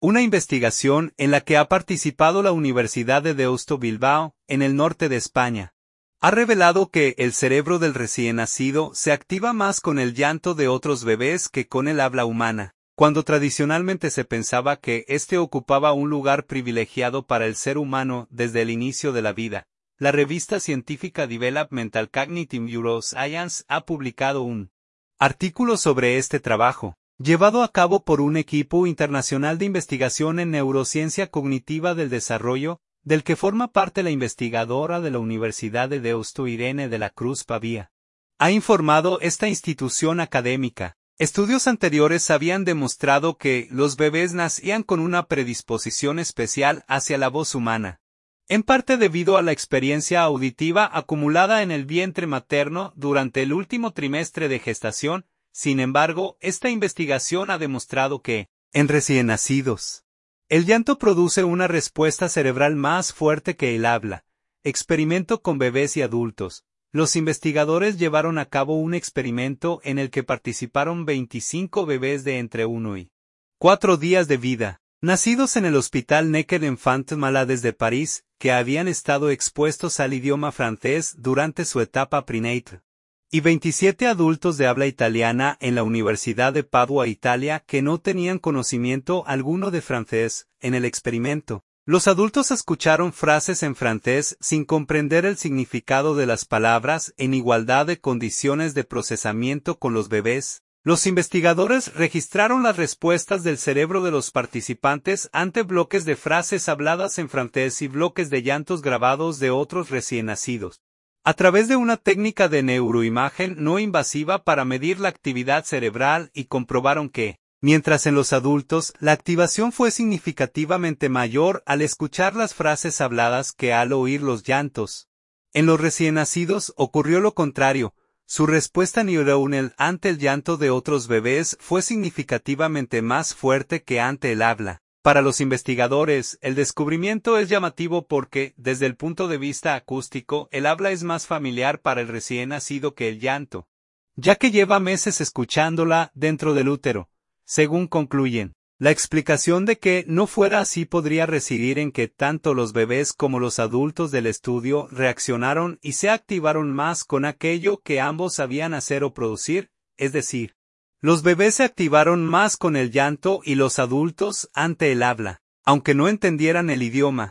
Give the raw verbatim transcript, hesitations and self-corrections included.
Una investigación en la que ha participado la Universidad de Deusto Bilbao, en el norte de España, ha revelado que el cerebro del recién nacido se activa más con el llanto de otros bebés que con el habla humana, cuando tradicionalmente se pensaba que éste ocupaba un lugar privilegiado para el ser humano desde el inicio de la vida. La revista científica Developmental Cognitive Neuroscience ha publicado un artículo sobre este trabajo, llevado a cabo por un equipo internacional de investigación en neurociencia cognitiva del desarrollo, del que forma parte la investigadora de la Universidad de Deusto Irene de la Cruz Pavía. Ha informado esta institución académica. Estudios anteriores habían demostrado que los bebés nacían con una predisposición especial hacia la voz humana, en parte debido a la experiencia auditiva acumulada en el vientre materno durante el último trimestre de gestación. Sin embargo, esta investigación ha demostrado que, en recién nacidos, el llanto produce una respuesta cerebral más fuerte que el habla. Experimento con bebés y adultos. Los investigadores llevaron a cabo un experimento en el que participaron veinticinco bebés de entre uno y cuatro días de vida, nacidos en el Hospital Necker Enfant Malades de París, que habían estado expuestos al idioma francés durante su etapa prenatal, y veintisiete adultos de habla italiana en la Universidad de Padua, Italia, que no tenían conocimiento alguno de francés. En el experimento, los adultos escucharon frases en francés sin comprender el significado de las palabras en igualdad de condiciones de procesamiento con los bebés. Los investigadores registraron las respuestas del cerebro de los participantes ante bloques de frases habladas en francés y bloques de llantos grabados de otros recién nacidos, a través de una técnica de neuroimagen no invasiva para medir la actividad cerebral, y comprobaron que, mientras en los adultos la activación fue significativamente mayor al escuchar las frases habladas que al oír los llantos, en los recién nacidos ocurrió lo contrario. Su respuesta neuronal ante el llanto de otros bebés fue significativamente más fuerte que ante el habla. Para los investigadores, el descubrimiento es llamativo porque, desde el punto de vista acústico, el habla es más familiar para el recién nacido que el llanto, ya que lleva meses escuchándola dentro del útero. Según concluyen, la explicación de que no fuera así podría residir en que tanto los bebés como los adultos del estudio reaccionaron y se activaron más con aquello que ambos sabían hacer o producir, es decir, los bebés se activaron más con el llanto y los adultos ante el habla, aunque no entendieran el idioma.